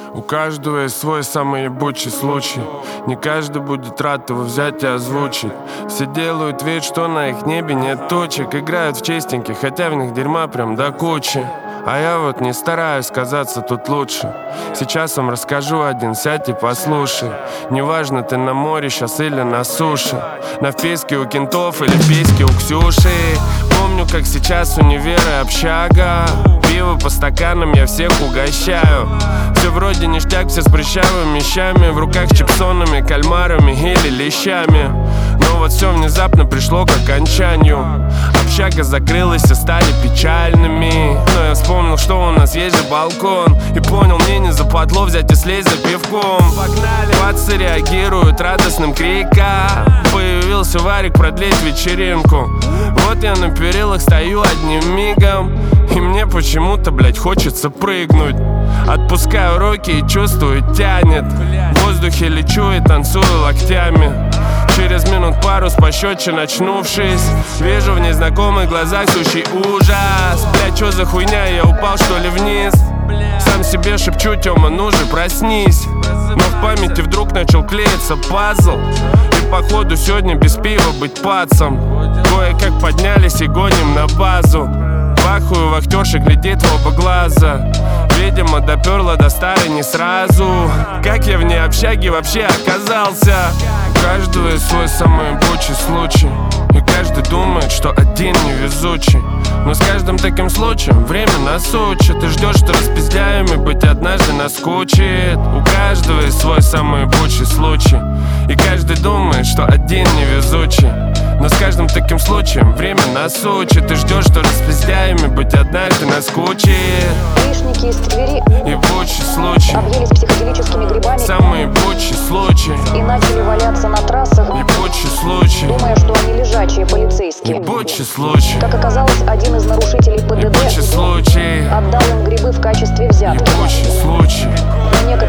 У каждого есть свой самый ебучий случай. Не каждый будет рад его взять и озвучить. Все делают вид, что на их небе нет точек. Играют в чистеньких, хотя в них дерьма прям до кучи. А я вот не стараюсь казаться тут лучше. Сейчас вам расскажу один, сядь и послушай. Неважно, ты на море сейчас или на суше, на вписке у кентов или в письке у Ксюши. Помню, как сейчас универ и общага. Пиво по стаканам я всех угощаю. Все вроде ништяк, все с прыщавыми щами. В руках с чипсонами, кальмарами или лещами. Но вот все внезапно пришло к окончанию. Общага закрылась и стали печальными. Но я вспомнил, что у нас есть же балкон, и понял, мне не западло взять и слезть за пивком. Погнали! Пацы реагируют радостным криком. Появился варик продлить вечеринку. Вот я на перилах стою одним мигом, и мне почему-то, блять, хочется прыгнуть. Отпускаю руки и чувствую, тянет. В воздухе лечу и танцую локтями. Через минут пару с пощечин очнувшись, вижу в незнакомых глазах сущий ужас. Блять, чё за хуйня, я упал что ли вниз? Сам себе шепчу, Тёма, ну же проснись. Но в памяти вдруг начал клеиться пазл, и походу сегодня без пива быть пацом. Кое-как поднялись и гоним на базу. Бахую, вахтерша глядит в оба глаза. Видимо, доперла до старой не сразу. Как я вне общаги вообще оказался? У каждого есть свой самый ебучий случай, и каждый думает, что один невезучий. Но с каждым таким случаем время нас учит. Ты ждешь, что распиздяем, и быть однажды наскучит. У каждого есть свой самый ебучий случай, и каждый думает, что один невезучий. Но с каждым таким случаем время нас учит. Ты ждешь, что распиздяем, и быть однажды наскучит. Гаишники из Твери ебучий случай, объелись психоделическими грибами, самый ебучий случай, и начали валяться на трассах, ебучий случай, думая, что они лежачие полицейские. ебучий случай, Как оказалось, один из нарушителей ебучий ПДД случай, отдал им грибы в качестве взятки. ебучий случай, Но некоторые